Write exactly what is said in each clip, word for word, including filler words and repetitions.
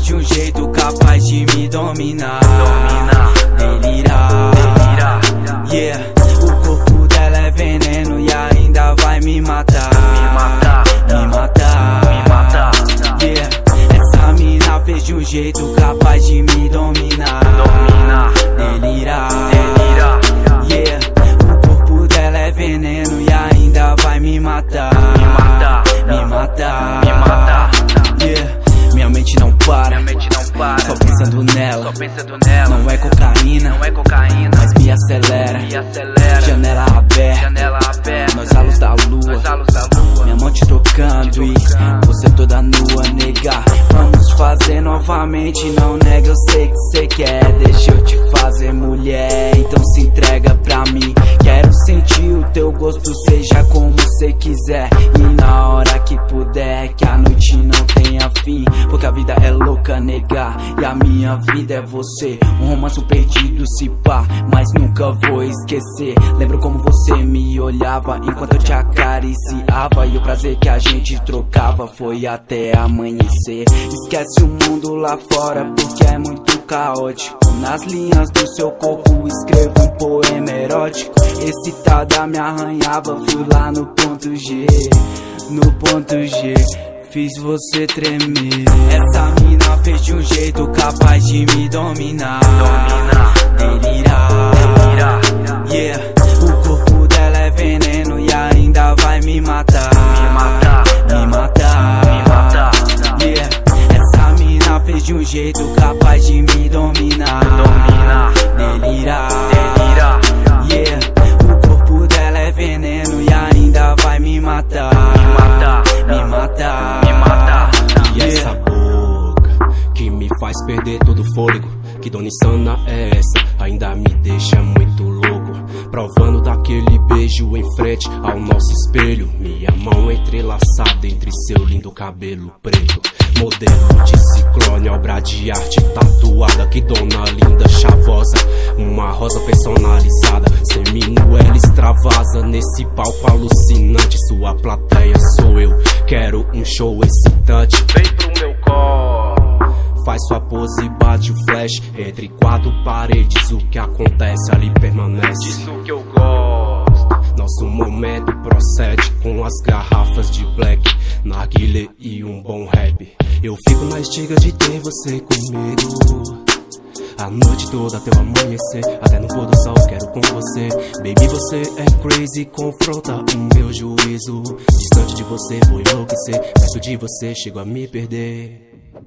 de um jeito capaz de me dominar, dominar, delirar, delirar. Yeah, o corpo dela é veneno e ainda vai me matar, Me matar, me matar, me matar. Yeah, essa mina fez de um jeito capaz de me dominar, Dominar, delirar, delirar. Yeah, o corpo dela é veneno e ainda vai me matar, Me matar, me matar, me matar. Yeah, minha mente não para, Minha mente não para, só pensando nela. só pensando nela. Não é cocaína, Não é cocaína, mas me acelera. me acelera. Janela aberta, Janela aberta, nós a luz da lua, nós a luz da lua. minha mão te tocando e você toda nua, nega. Vamos fazer novamente, não nega, eu sei que cê quer. Deixa eu te fazer mulher, então se entrega pra mim. Quero sentir o teu gosto, seja como cê quiser. E na hora que puder, que a noite não tenha fim. Porque a vida é louca, nega, e a minha vida é você. Um romance perdido, se pá, mas nunca vou esquecer. Lembro como você me olhava enquanto eu te acariciava, e o prazer que a gente trocava foi até amanhecer. Esquece o mundo lá fora porque é muito caótico. Nas linhas do seu corpo escrevo um poema erótico. Excitada me arranhava, fui lá no ponto G, no ponto G, fiz você tremer. Essa mina fez de um jeito capaz de me dominar, Dominar, delirar, delirar. Yeah, o corpo dela é veneno e ainda vai me matar, Me matar, me matar, me matar. Yeah, essa mina fez de um jeito capaz de me dominar, Dominar, delirar, delirar. Yeah, o corpo dela é veneno e ainda vai me matar, Me matar, me matar, me matar. E essa boca que me faz perder todo o fôlego, que dona insana é essa? Ainda me deixa muito louco, provando daquele beijo em frente ao nosso espelho. Minha mão entrelaçada entre seu lindo cabelo preto. Modelo de ciclone, obra de arte tatuada. Que dona linda, chavosa, uma rosa personalizada. Semino, ela extravasa nesse palco alucinante. Sua plateia sou eu, quero um show excitante. Vem pro meu colo. Faz sua pose e bate o flash entre quatro paredes. O que acontece ali permanece. Disso que eu gosto. Nosso momento procede com as garrafas de black, narguilé e um bom rap. Eu fico na estiga de ter você comigo a noite toda até o amanhecer, até no pôr do sol quero com você. Baby, você é crazy, confronta o meu juízo. Distante de você vou enlouquecer, perto de você chego a me perder.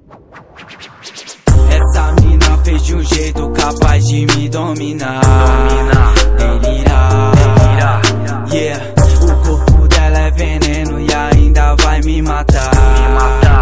Essa mina fez de um jeito capaz de me dominar, Dominar, delirar, delirar. Yeah, o corpo dela é veneno e ainda vai me matar, Me matar,